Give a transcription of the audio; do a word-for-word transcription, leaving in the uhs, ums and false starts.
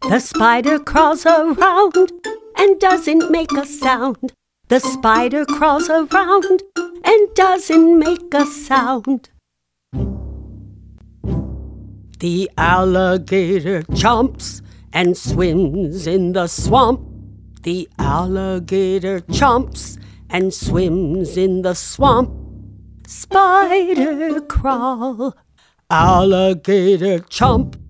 The spider crawls around and doesn't make a sound. The spider crawls around and doesn't make a sound. The alligator chomps and swims in the swamp. The alligator chomps and swims in the swamp. Spider crawl, alligator chomp.